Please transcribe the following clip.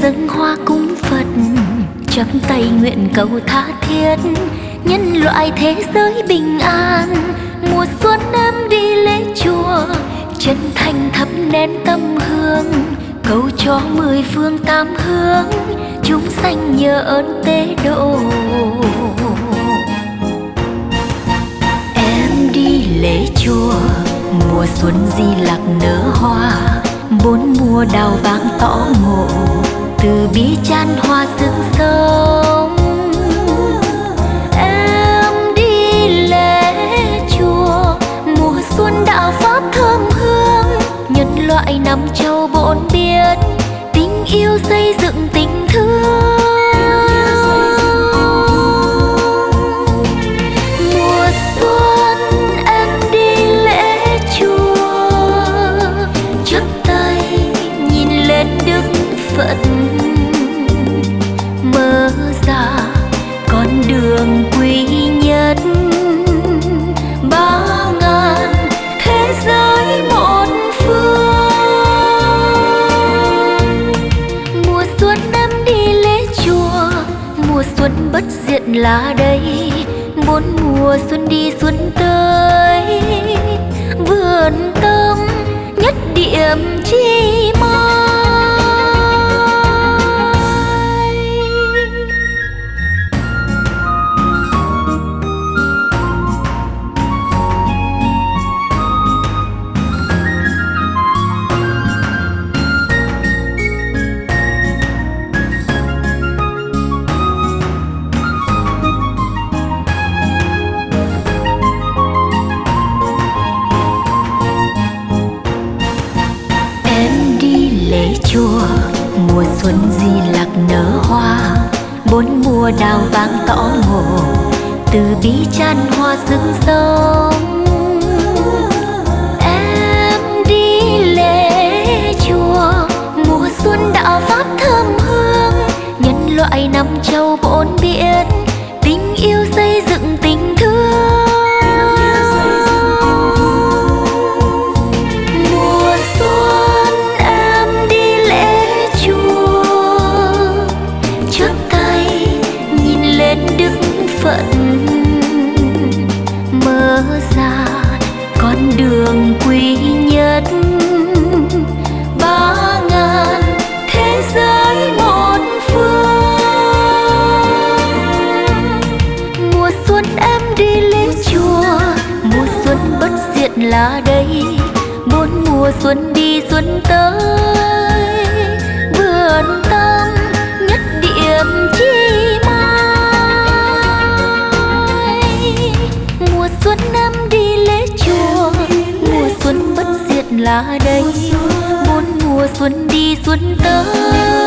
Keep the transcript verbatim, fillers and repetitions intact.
dâng hoa cúng Phật, chắp tay nguyện cầu tha thiết nhân loại thế giới bình an. Mùa xuân em đi lễ chùa, chân thành thắp nén tâm hương, cầu cho mười phương tám hướng chúng sanh nhờ ơn tế độ. Em đi lễ chùa, mùa xuân Di Lặc nở hoa, bốn mùa đào vàng tỏ ngộ, từ bi chan hoa rực sống. Em đi lễ chùa, mùa xuân đạo pháp thơm hương, nhân loại năm châu bốn biển, tình yêu xây dựng tình thương. Mùa xuân em đi lễ chùa, chắp tay nhìn lên Đức Phật, mở ra con đường quý nhất, ba ngàn thế giới một phương. Mùa xuân em đi lễ chùa, mùa xuân bất diệt là đây, bốn mùa xuân đi xuân tới, vườn tâm nhất điểm chi mai. Lễ chùa, mùa xuân Di Lặc nở hoa, bốn mùa đào vàng tỏ ngộ, từ bi chan hoa rực sống. Em đi lễ chùa, mùa xuân đạo pháp thơm hương, nhân loại năm châu bốn biển, tình yêu xây dựng tình thương. Phật mở ra con đường quý nhất, ba ngàn thế giới một phương. Mùa xuân em đi lễ chùa, mùa xuân bất diệt là đây, bốn mùa xuân đi xuân tới, vườn tâm nhất điểm chi mai. Mùa xuân em đi lễ chùa, mùa xuân bất diệt là đây, bốn mùa xuân đi xuân tới.